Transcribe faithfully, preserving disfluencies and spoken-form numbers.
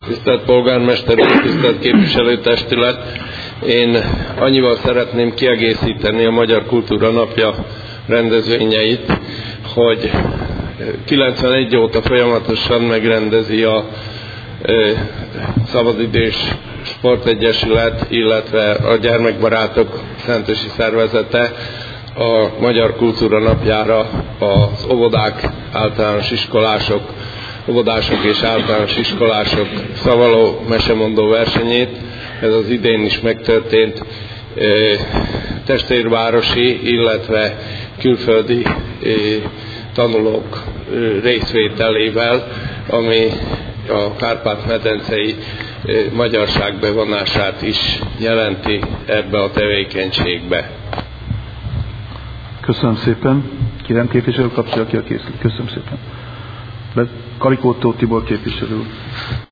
Tisztelt polgármester úr, tisztelt képviselőtestület! Én annyival szeretném kiegészíteni a Magyar Kultúra Napja rendezvényeit, hogy kilencvenegy óta folyamatosan megrendezi a Szabadidős Sportegyesület, illetve a Gyermekbarátok Szentesi Szervezete a Magyar Kultúra Napjára az óvodák, általános iskolások, óvodások és általános iskolások szavaló mesemondó versenyét. Ez az idén is megtörtént testvérvárosi, illetve külföldi tanulók részvételével, ami a Kárpát-medencei magyarság bevonását is jelenti ebbe a tevékenységbe. Köszönöm szépen. Kérem képviselő kapcsolja ki a készlet. Köszönöm szépen. Kalikótó Tibor képviselő.